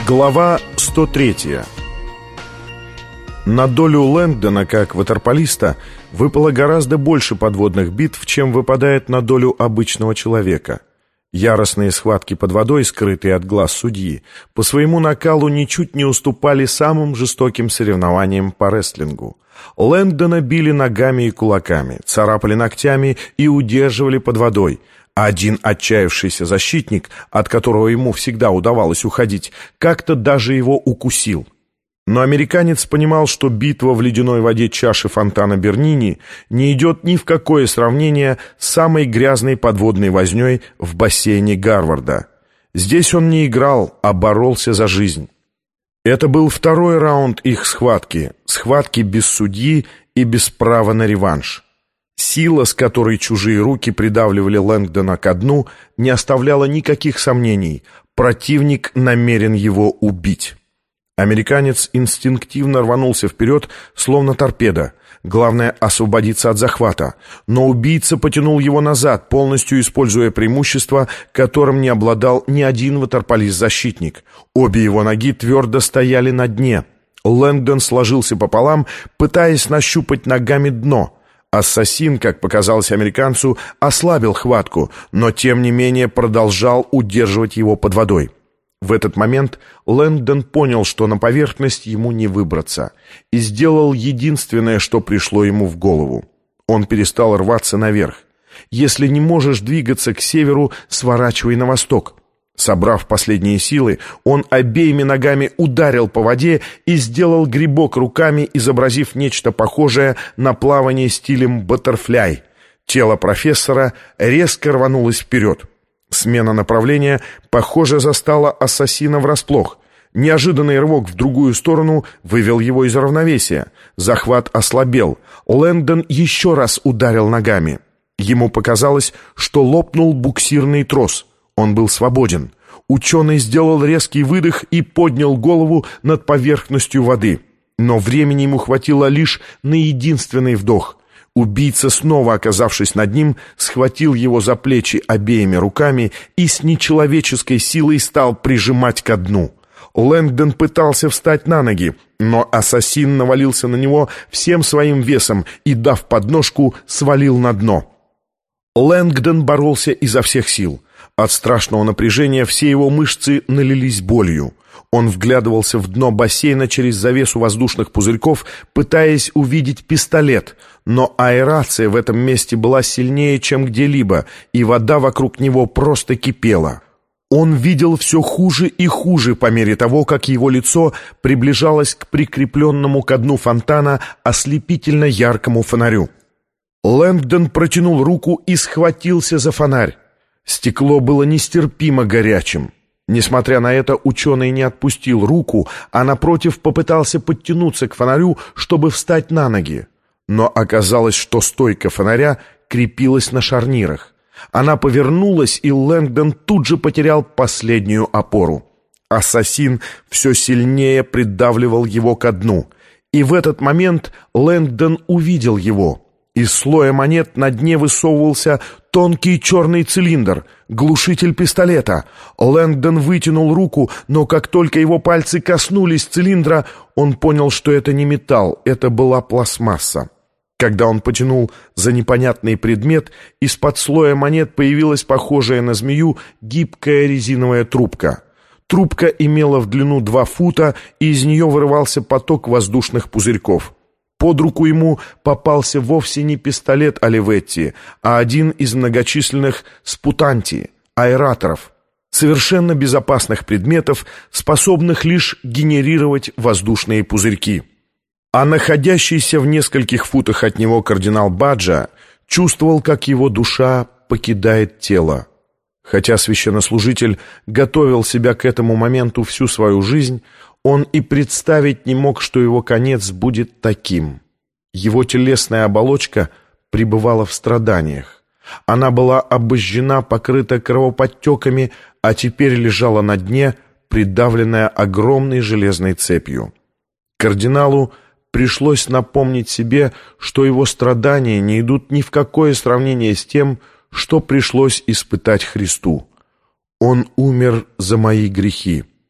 Глава 103. На долю Лэнгдона, как ватерполиста, выпало гораздо больше подводных битв, чем выпадает на долю обычного человека. Яростные схватки под водой, скрытые от глаз судьи, по своему накалу ничуть не уступали самым жестоким соревнованиям по рестлингу. Лэнгдона били ногами и кулаками, царапали ногтями и удерживали под водой. А один отчаявшийся защитник, от которого ему всегда удавалось уходить, как-то даже его укусил. Но американец понимал, что битва в ледяной воде чаши фонтана Бернини не идет ни в какое сравнение с самой грязной подводной вознёй в бассейне Гарварда. Здесь он не играл, а боролся за жизнь. Это был второй раунд их схватки без судьи и без права на реванш. Сила, с которой чужие руки придавливали Лэнгдона ко дну, не оставляла никаких сомнений. Противник намерен его убить. Американец инстинктивно рванулся вперед, словно торпеда. Главное — освободиться от захвата. Но убийца потянул его назад, полностью используя преимущество, которым не обладал ни один ватерполист-защитник. Обе его ноги твердо стояли на дне. Лэнгдон сложился пополам, пытаясь нащупать ногами дно. Ассасин, как показалось американцу, ослабил хватку, но тем не менее продолжал удерживать его под водой. В этот момент Лэнгдон понял, что на поверхность ему не выбраться, и сделал единственное, что пришло ему в голову. Он перестал рваться наверх. Если не можешь двигаться к северу, сворачивай на восток. Собрав последние силы, он обеими ногами ударил по воде и сделал грибок руками, изобразив нечто похожее на плавание стилем баттерфляй. Тело профессора резко рванулось вперед. Смена направления, похоже, застала ассасина врасплох. Неожиданный рывок в другую сторону вывел его из равновесия. Захват ослабел. Лэнгдон еще раз ударил ногами. Ему показалось, что лопнул буксирный трос. Он был свободен. Ученый сделал резкий выдох и поднял голову над поверхностью воды. Но времени ему хватило лишь на единственный вдох. Убийца, снова оказавшись над ним, схватил его за плечи обеими руками и с нечеловеческой силой стал прижимать ко дну. Лэнгдон пытался встать на ноги, но ассасин навалился на него всем своим весом и, дав подножку, свалил на дно. Лэнгдон боролся изо всех сил. От страшного напряжения все его мышцы налились болью. Он вглядывался в дно бассейна через завесу воздушных пузырьков, пытаясь увидеть пистолет, но аэрация в этом месте была сильнее, чем где-либо, и вода вокруг него просто кипела. Он видел все хуже и хуже по мере того, как его лицо приближалось к прикрепленному ко дну фонтана ослепительно яркому фонарю. Лэнгдон протянул руку и схватился за фонарь. Стекло было нестерпимо горячим. Несмотря на это, ученый не отпустил руку, а напротив попытался подтянуться к фонарю, чтобы встать на ноги. Но оказалось, что стойка фонаря крепилась на шарнирах. Она повернулась, и Лэнгдон тут же потерял последнюю опору. Ассасин все сильнее придавливал его ко дну. И в этот момент Лэнгдон увидел его. Из слоя монет на дне высовывался тонкий черный цилиндр, глушитель пистолета. Лэнгдон вытянул руку, но как только его пальцы коснулись цилиндра, он понял, что это не металл, это была пластмасса. Когда он потянул за непонятный предмет, из-под слоя монет появилась похожая на змею гибкая резиновая трубка. Трубка имела в длину 2 фута, и из нее вырывался поток воздушных пузырьков. Под руку ему попался вовсе не пистолет Оливетти, а один из многочисленных спутанти, аэраторов, совершенно безопасных предметов, способных лишь генерировать воздушные пузырьки. А находящийся в нескольких футах от него кардинал Баджа чувствовал, как его душа покидает тело. Хотя священнослужитель готовил себя к этому моменту всю свою жизнь, он и представить не мог, что его конец будет таким. Его телесная оболочка пребывала в страданиях. Она была обожжена, покрыта кровоподтеками, а теперь лежала на дне, придавленная огромной железной цепью. Кардиналу пришлось напомнить себе, что его страдания не идут ни в какое сравнение с тем, что пришлось испытать Христу. Он умер за мои грехи.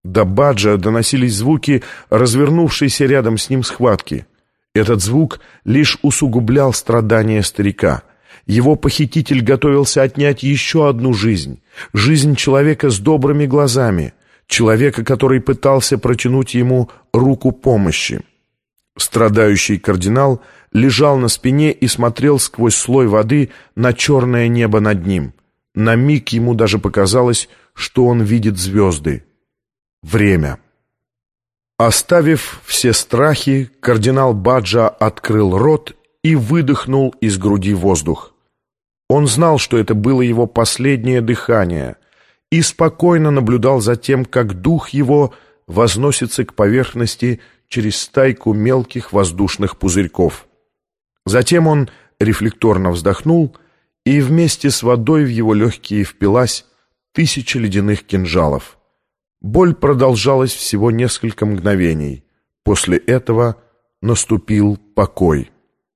До Баджа доносились звуки развернувшейся рядом с ним схватки. Этот звук лишь усугублял страдания старика. Его похититель готовился отнять еще одну жизнь. Жизнь человека с добрыми глазами. Человека, который пытался протянуть ему руку помощи. Страдающий кардинал лежал на спине и смотрел сквозь слой воды на черное небо над ним. На миг ему даже показалось, что он видит звезды. Время. Оставив все страхи, кардинал Баджа открыл рот и выдохнул из груди воздух. Он знал, что это было его последнее дыхание, и спокойно наблюдал за тем, как дух его возносится к поверхности через стайку мелких воздушных пузырьков. Затем он рефлекторно вздохнул, и вместе с водой в его легкие впилась 1000 ледяных кинжалов. Боль продолжалась всего несколько мгновений. После этого наступил покой.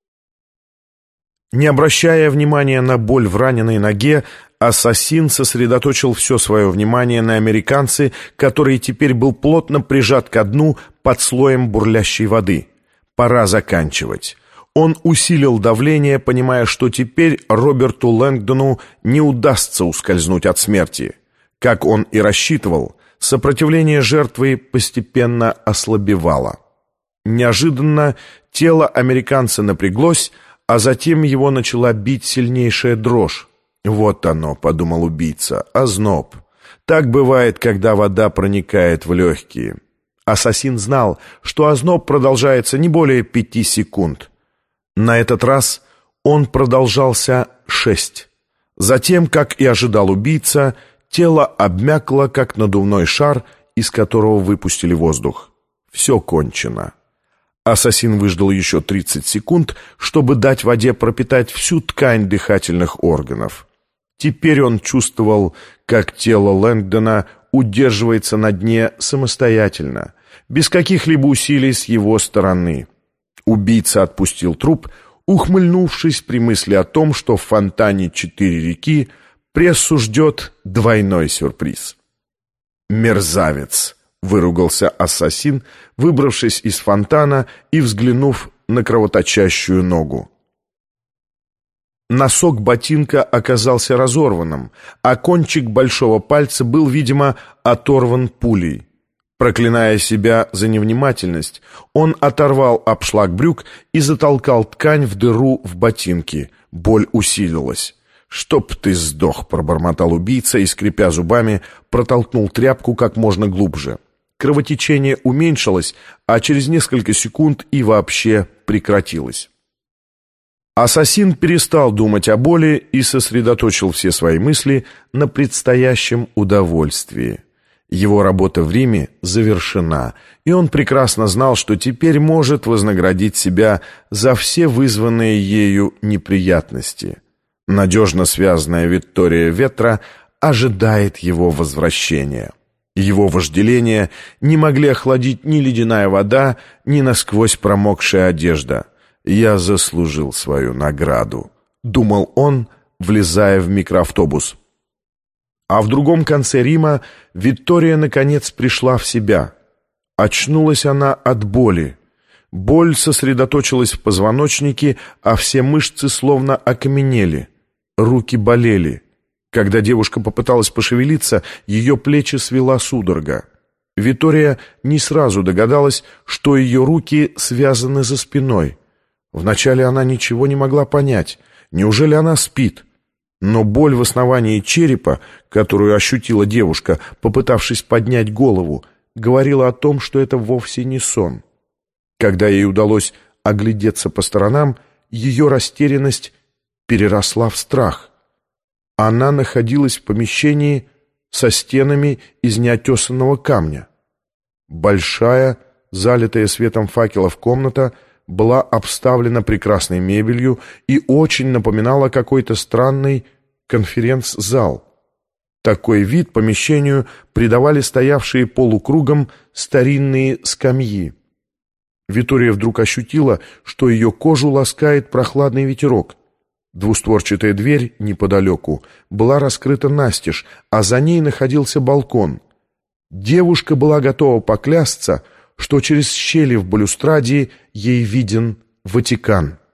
Не обращая внимания на боль в раненой ноге, ассасин сосредоточил все свое внимание на американце, который теперь был плотно прижат ко дну под слоем бурлящей воды. Пора заканчивать. Он усилил давление, понимая, что теперь Роберту Лэнгдону не удастся ускользнуть от смерти. Как он и рассчитывал, сопротивление жертвы постепенно ослабевало. Неожиданно тело американца напряглось, а затем его начала бить сильнейшая дрожь. «Вот оно», — подумал убийца, — «озноб». Так бывает, когда вода проникает в легкие. Ассасин знал, что озноб продолжается не более 5 секунд. На этот раз он продолжался 6. Затем, как и ожидал убийца, тело обмякло, как надувной шар, из которого выпустили воздух. Все кончено. Ассасин выждал еще 30 секунд, чтобы дать воде пропитать всю ткань дыхательных органов. Теперь он чувствовал, как тело Лэнгдона удерживается на дне самостоятельно, без каких-либо усилий с его стороны. Убийца отпустил труп, ухмыльнувшись при мысли о том, что в фонтане 4 реки прессу ждет двойной сюрприз. «Мерзавец!» — выругался ассасин, выбравшись из фонтана и взглянув на кровоточащую ногу. Носок ботинка оказался разорванным, а кончик большого пальца был, видимо, оторван пулей. Проклиная себя за невнимательность, он оторвал обшлаг брюк и затолкал ткань в дыру в ботинке. Боль усилилась. «Чтоб ты сдох!» — пробормотал убийца и, скрипя зубами, протолкнул тряпку как можно глубже. Кровотечение уменьшилось, а через несколько секунд и вообще прекратилось. Ассасин перестал думать о боли и сосредоточил все свои мысли на предстоящем удовольствии. Его работа в Риме завершена, и он прекрасно знал, что теперь может вознаградить себя за все вызванные ею неприятности. Надежно связанная Виттория Ветра ожидает его возвращения. Его вожделение не могли охладить ни ледяная вода, ни насквозь промокшая одежда. «Я заслужил свою награду», — думал он, влезая в микроавтобус. А в другом конце Рима Виттория наконец пришла в себя. Очнулась она от боли. Боль сосредоточилась в позвоночнике, а все мышцы словно окаменели. Руки болели. Когда девушка попыталась пошевелиться, ее плечи свела судорога. Виттория не сразу догадалась, что ее руки связаны за спиной. Вначале она ничего не могла понять. Неужели она спит? Но боль в основании черепа, которую ощутила девушка, попытавшись поднять голову, говорила о том, что это вовсе не сон. Когда ей удалось оглядеться по сторонам, ее растерянность переросла в страх. Она находилась в помещении со стенами из неотесанного камня. Большая, залитая светом факелов комната была обставлена прекрасной мебелью и очень напоминала какой-то странный конференц-зал. Такой вид помещению придавали стоявшие полукругом старинные скамьи. Виттория вдруг ощутила, что ее кожу ласкает прохладный ветерок. Двустворчатая дверь неподалеку была раскрыта настежь, а за ней находился балкон. Девушка была готова поклясться, что через щели в балюстраде ей виден Ватикан.